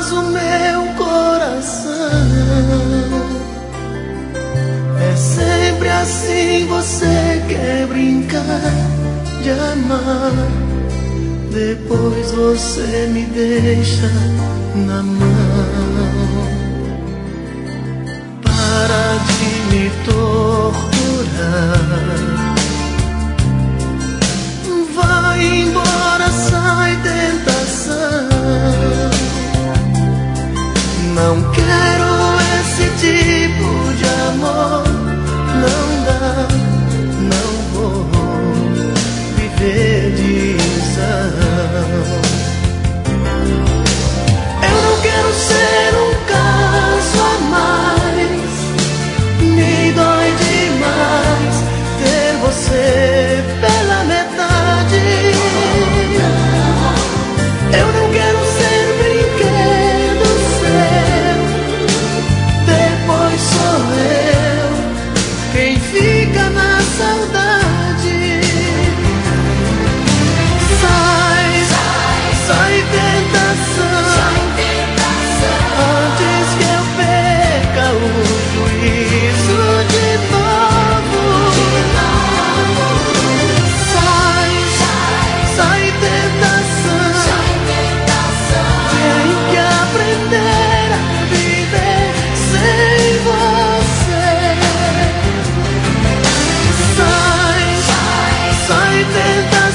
Mas o meu coração é sempre assim, você quer brincar de amar, depois você me deixa na mão. Para de me torturar, vai embora, sai tentação. Não quero esse tipo de amor, não dá, não vou viver de ilusão. Eu não quero ser um caso a mais, me dói demais ter você pela metade. Eu não quero ser brinquedo seu, depois sou eu quem fica na saudade. Sai, sai tentação, antes que eu perca o juízo de novo. Sai, sai tentação, tem que aprender a viver sem você. Sai, sai tentação.